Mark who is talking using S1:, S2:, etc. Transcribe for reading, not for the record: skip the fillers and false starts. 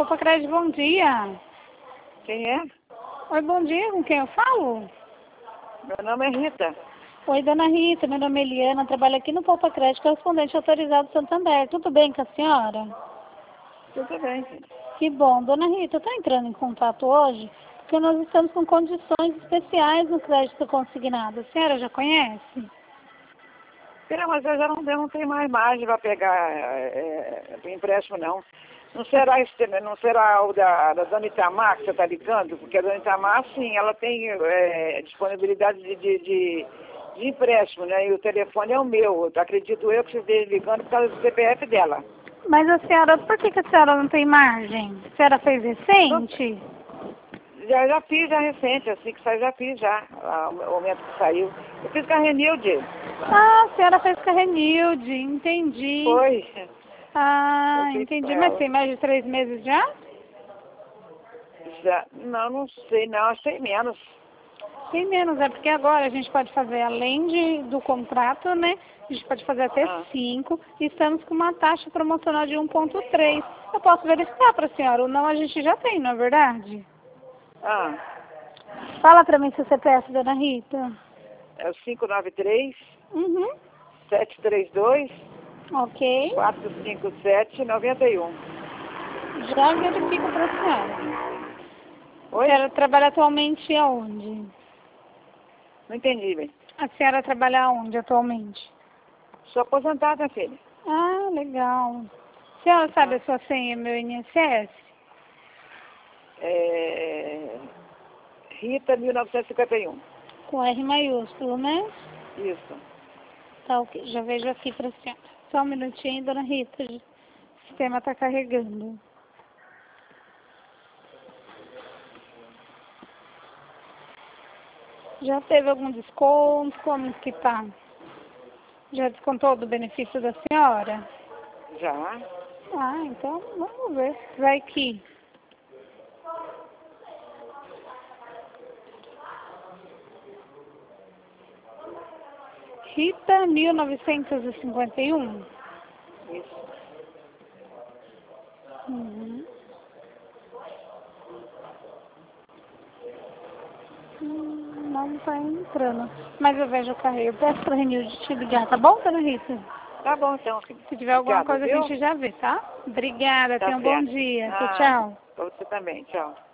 S1: Popacred, bom dia.
S2: Quem é?
S1: Oi, bom dia, com quem eu falo?
S2: Meu nome é Rita.
S1: Oi, dona Rita, meu nome é Eliana, trabalho aqui no Popacred, correspondente autorizado Santander. Tudo bem com a senhora?
S2: Tudo bem, filho.
S1: Que bom. Dona Rita, eu estou entrando em contato hoje porque nós estamos com condições especiais no crédito consignado. A senhora já conhece?
S2: Filha, mas eu já não tenho mais margem para pegar empréstimo, não. Não será o da dona Itamar que você está ligando? Porque a dona Itamar, sim, ela tem disponibilidade de empréstimo, né? E o telefone é o meu. Acredito eu que você esteja ligando por causa do CPF dela.
S1: Mas a senhora, por que a senhora não tem margem? A senhora fez recente?
S2: Já fiz, já recente, assim que saiu, já fiz já, o momento que saiu. Eu fiz com a Renilde.
S1: Ah, a senhora fez com a Renilde, entendi.
S2: Foi.
S1: Ah, entendi. Mas tem mais de 3 meses já?
S2: Já, não sei não, achei menos.
S1: Tem menos, é porque agora a gente pode fazer, além do contrato, né? A gente pode fazer até 5 e estamos com uma taxa promocional de 1,3. Eu posso verificar para a senhora, o não a gente já tem, não é verdade? Fala para mim seu CPF, dona Rita.
S2: É o 593
S1: Uhum.
S2: 732
S1: Ok.
S2: 457 91.
S1: Já verifico para a senhora.
S2: Oi?
S1: A senhora trabalha atualmente aonde?
S2: Não entendi, bem.
S1: A senhora trabalha aonde atualmente?
S2: Sou aposentada, filha.
S1: Ah, legal. A senhora sabe a sua senha, meu INSS?
S2: Rita 1951.
S1: Com R maiúsculo, né?
S2: Isso.
S1: Tá ok, já vejo aqui para a senhora. Só um minutinho, dona Rita. O sistema está carregando. Já teve algum desconto? Como que tá? Já descontou do benefício da senhora?
S2: Já.
S1: Ah, então vamos ver. Vai aqui. Rita 1951.
S2: Isso.
S1: Uhum. Não está entrando. Mas eu vejo o carreiro. Peço para a Renilde te ligar, tá bom, dona Rita?
S2: Tá bom, então, filha.
S1: Se tiver alguma
S2: Obrigada,
S1: coisa,
S2: viu?
S1: a gente já vê, tá? Obrigada,
S2: Tá
S1: tenha um bom
S2: certo.
S1: dia. Tchau,
S2: Nada.
S1: tchau.
S2: Pra você também. Tchau.